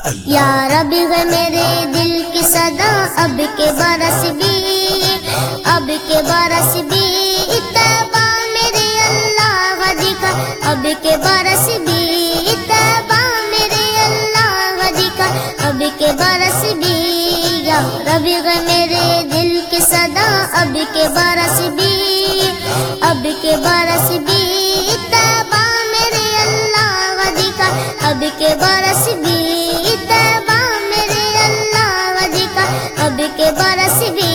یا رب ہے میرے دل کی صدا، اب کے برس بھی، اب کے برس بھی توبہ میرے اللہ دکھا، اب کے برس بھی توبہ میرے اللہ دکھا، اب کے برس بھی یا رب ہے میرے دل کی صدا، اب کے برس بھی، اب کے برس بھی توبہ میرے اللہ دکھا، اب کے برس بھی توبہ میرے اللہ دکھا، اب کے برس بھی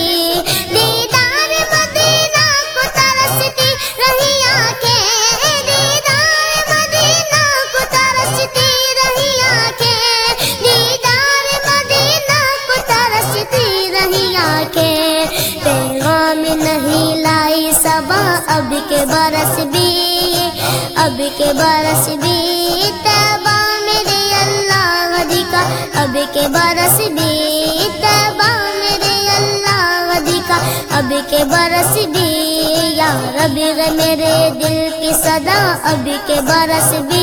دیدار مدینہ کو ترستی رہی آنکھیں، دیدار مدینہ کو ترستی رہی آنکھیں، دیدار مدینہ کو ترستی رہی آنکھیں، پیغام نہیں لائی صبا، اب کے برس بھی، اب کے برس بھی توبہ میرے اللہ دکھا، اب کے برس بھی توبہ میرے اللہ دکھا، اب کے برس بھی یا رب ہے میرے دل کی صدا، اب کے برس بھی،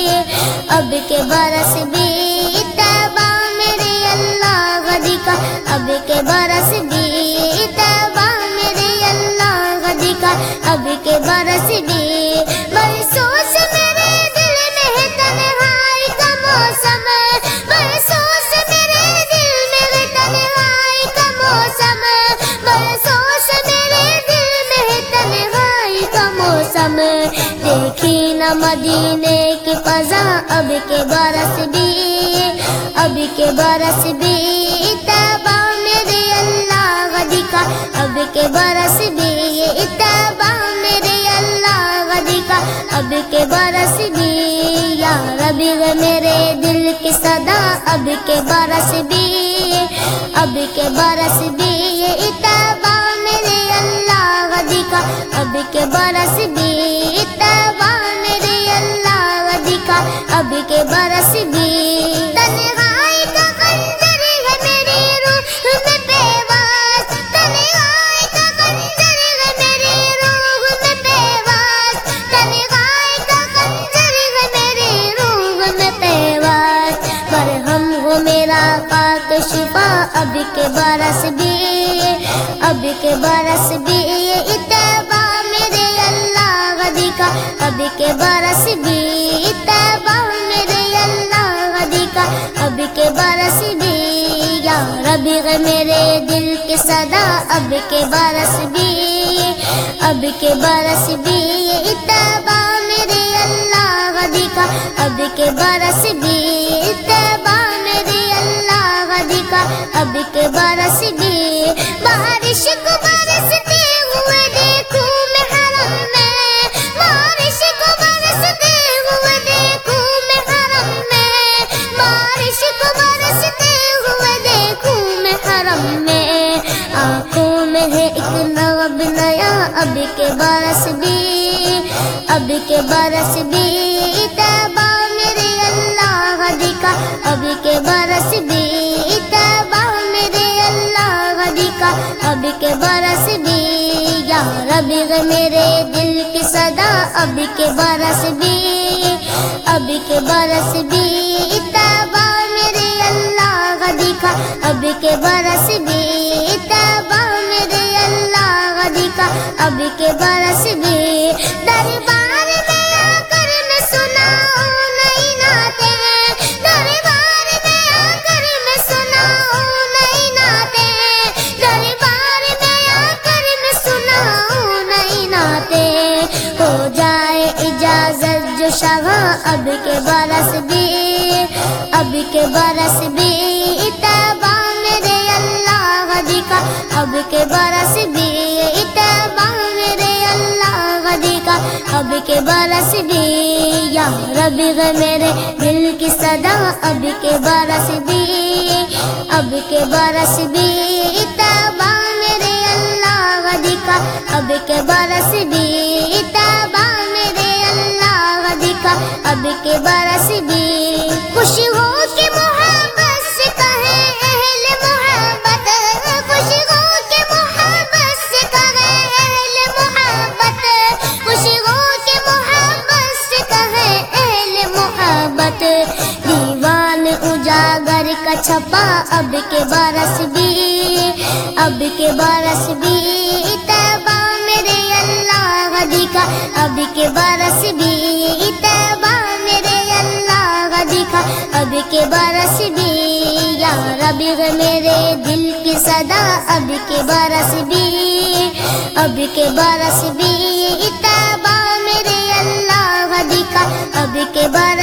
ب کے برس بھی توبہ میرے اللہ دکھا، اب کے برس بھی توبہ میرے اللہ دکھا، اب کے برس بھی برسوں سے میرے دل میں ہے تنہائی کا موسم، برسوں سے میرے دل میں ہے تنہائی کا موسم، برسوں سے میرے دل میں ہے تنہائی کا موسم، دیکھی نہ مدینے کی فضا، اب کے برس بھی، اب کے برس بھی توبہ میرے اللہ دکھا، اب کے برس بھی توبہ میرے اللہ دکھا، اب کے برس بھی یا رب ہے میرے دل کی صدا، اب کے برس بھی، اب کے برس بھی توبہ میرے اللہ دکھا، اب کے برس بھی توبہ میرے اللہ دکھا، اب کے برس بھی تنہائی کا خنجر ہے میری روح میں پیواز، تنہائی کا خنجر ہے میری روح میں پیواز، تنہائی کا خنجر ہے میری روح میں پیواز، مرہم ہو میرا پاک شفا، اب کے برس بھی، اب کے برس بھی توبہ میرے اللہ دکھا، اب کے برس بھی توبہ میرے اللہ دکھا، اب کے برس بھی یا رب ہے میرے دل کی صدا، اب کے برس بھی، اب کے برس بھی توبہ میرے اللہ دکھا، اب کے برس بھی توبہ میرے اللہ دکھا، اب کے برس بھی بارش کو برستے ہوئے دیکھوں میں حرم میں، بارش کو برستے ہوئے دیکھوں میں حرم میں، بارش کو برستے ہوئے دیکھوں میں حرم میں، آنکھوں میں ہے ایک نوب نیا، اب کے برس بھی، اب کے برس بھی توبہ میرے اللہ دکھا، اب کے برس بھی توبہ میرے اللہ دکھا، اب کے برس بھی یا رب ہے میرے دل کی صدا، اب کے برس بھی، اب کے برس بھی توبہ میرے اللہ دکھا، اب کے برس بھی توبہ میرے اللہ دکھا، اب کے برس بھی دربار میں آ کر میں سناؤں نئی نعتیں، دربار میں آ کر میں سناؤں نئی نعتیں، دربار میں آ کر میں سناؤں نئی نعتیں، ہو جائے اجازت جو شہاں، اب کے برس بھی، اب کے برس بھی توبہ میرے اللہ دکھا، اب کے برس بھی توبہ میرے اللہ دکھا، اب کے برس بھی یا رب ہے میرے دل کی صدا، اب کے برس بھی، اب کے برس بھی توبہ میرے اللہ دکھا، اب کے برس بھی توبہ میرے اللہ دکھا، اب کے برس بھی خوش ہو کے محبت سے کہے اہل محبت، خوش ہو کے محبت سے کہے اہل محبت، خوش ہو کے محبت سے کہے اہل محبت، دیوان اجاگر چھپا اب کے برس بھی، اب کے برس بھی توبہ میرے اللہ دکھا، اب کے برس بھی توبہ میرے اللہ دکھا، اب کے برس بھی یا ربی میرے دل کی صدا، اب کے برس بھی، اب کے برس بھی توبہ میرے اللہ دکھا، اب کے برس